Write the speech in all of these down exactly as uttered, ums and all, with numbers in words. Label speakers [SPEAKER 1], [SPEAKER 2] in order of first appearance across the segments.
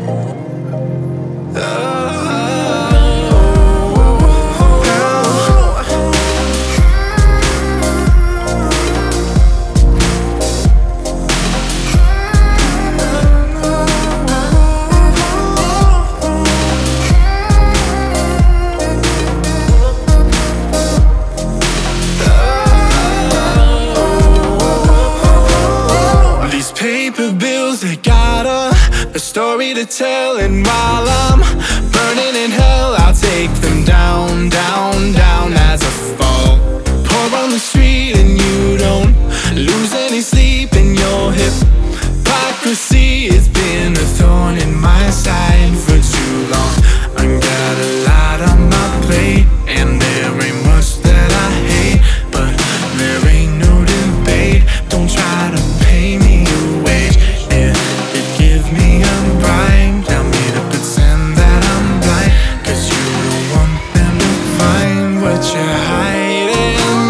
[SPEAKER 1] Paper bills, they got a, a story to tell. And while I'm burning in hell, I'll take them down, down, down as I fall. Pour on the street and you don't lose any sleep in your hypocrisy. It's been a thorn in my side for too long. I got a lot on my plate, and there ain't much that I hate, but there ain't no debate. Don't try to pay me a wage. Yeah, it give me a rhyme. Tell me to pretend that I'm blind, cause you don't want them to find what you're hiding.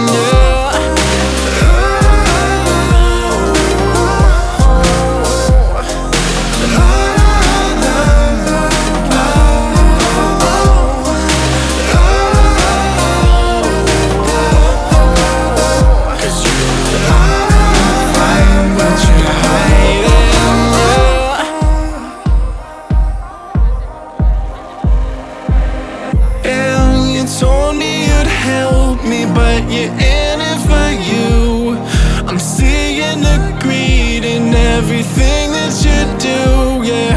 [SPEAKER 1] Told me you'd help me, but you're in it for you. I'm seeing the greed in everything that you do, yeah.